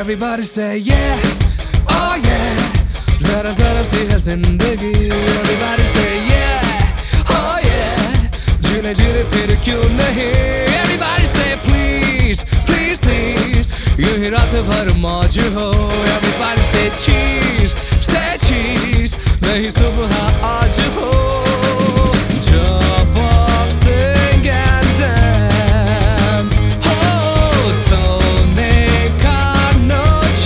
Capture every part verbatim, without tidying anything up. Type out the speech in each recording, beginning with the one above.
Everybody say yeah, oh yeah, zara zara सी है जिंदगी. Everybody say yeah, oh yeah, जीने जीने फिर क्यों नहीं. Everybody say please, please, please, यूं ही रात भर मौज हो. Everybody say cheese, say cheese, नहीं सुबह आज हो. Jump up, sing and dance, oh सोने का no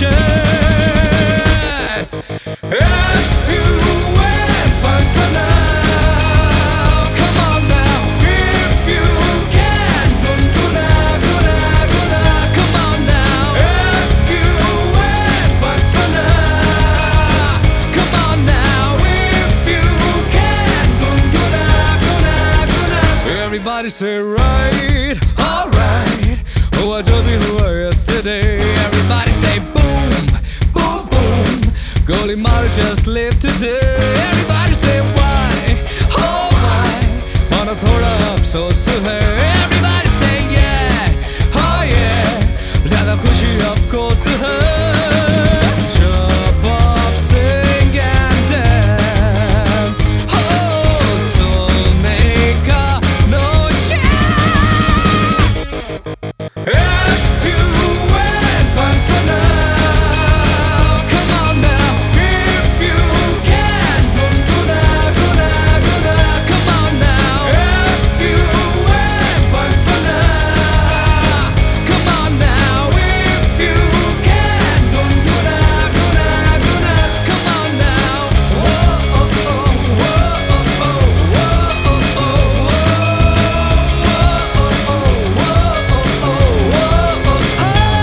chance. If you went fun for now, come on now. If you can, guna guna guna, come on now. If you went fun for now, come on now. If you can, guna guna guna. Everybody say right, alright. हुआ जो भी हुआ yesterday. Everybody say boom, boom, boom. गोली मार just live today. Everybody say why, oh why, मानो थोड़ा अफसोस है. Everybody say yeah, oh yeah, ज़्यादा खुशी of course है. Jump up, sing and dance, oh सोने का no chance. If you went fun for now, come on now. If you can, guna guna guna, come on now. If you went fun for now, come on now. If you can, guna guna guna, come on now. Whoa oh oh whoa oh oh whoa oh oh whoa oh oh whoa oh oh whoa oh oh.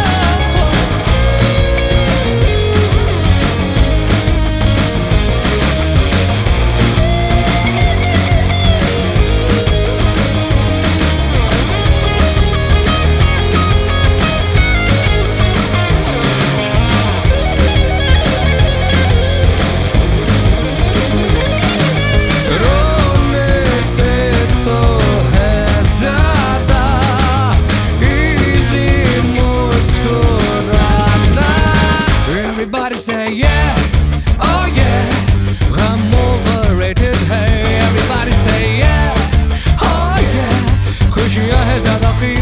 रोने से तो है ज़्यादा easy मुस्कुराना. Everybody say yeah, oh yeah, गम overrated है. Everybody say yeah, oh yeah, खुशियाँ है ज़्यादा